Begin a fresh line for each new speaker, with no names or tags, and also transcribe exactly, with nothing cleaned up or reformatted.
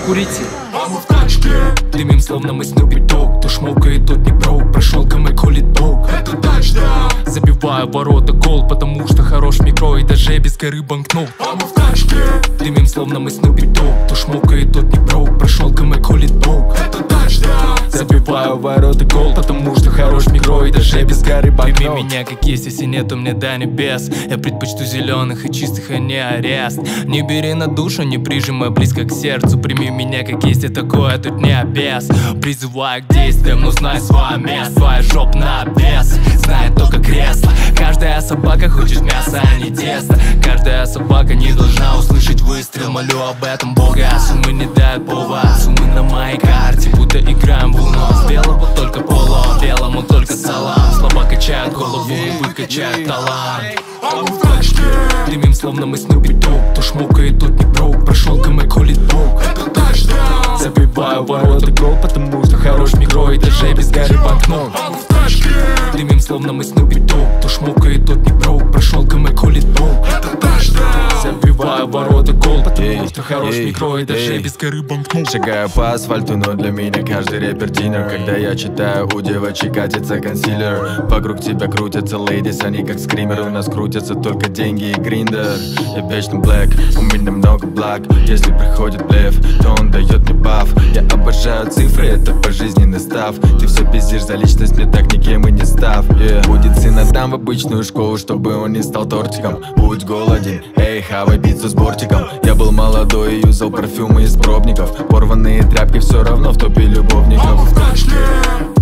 покурите?
А мы в тачке.
Дымим, словно мы Снупи Дог. Кто шмокает, тот не броук. Прошел КМ, колит Бог.
Это тачдаун.
Забиваю ворота гол, потому что хорош микро и даже без горы банкнот.
А мы в тачке.
Дымим, словно мы Снупи Дог. Кто шмокает, тот не броук. Прошел КМ, колит Бог.
Это тачдаун.
Забиваю ворота гол, потому что хорош микро и даже без горы банкнот. Прими меня как есть, если нету мне до небес. Я предпочту зеленых и чистых, а не арест. Не бери на душу, не прижимай близко к сердцу. Прими меня как есть, я такое тут не обез. Призываю к действиям, но знай свое место. Твоя жопа на обвес, знает только кресло. Каждая собака хочет мяса, а не тесто. Каждая собака не должна услышать выстрел. Молю об этом Бога, суммы не дают повод. Суммы на моей карте, будто играем в луну. С белого только поло, белому только салам. Слабо качают голову, выкачают талант.
А мы в тачке.
Дымим, словно мы Снупи Дог. Кто шмокает, тот не броук. Прошел КМ, колит Бог.
Это тачдаун.
Забиваю ворота гол, потому что хорош микро и даже без горы банкнот.
А мы в тачке.
Дымим, словно мы Снупи Дог. Кто шмокает, тот не броук. Прошел КМ, колит Бог.
Это тачдаун.
Забиваю ворота гол, потому
Ей,
что хорош
ей,
микро и даже
ей.
без горы банкнот.
Шагаю по асфальту, но для меня каждый рэпер динер. Когда я читаю, у девочек катится консилер. Вокруг тебя крутятся лейдис, они как скримеры. У нас крутятся только деньги и гриндер. Я вечно блэк, у меня много благ. Если приходит блеф, то он дает мне баф. Я обожаю цифры, это пожизненный став. Ты все пиздишь за личность, мне так никем и не став. yeah. Будет сын, отдам в обычную школу, чтобы он не стал тортиком. Будь голоден, эй, хавай пиццу с бортиком. Я был молодой и юзал парфюмы из пробников. Порванные тряпки все равно в топе любовников.
А мы в тачке.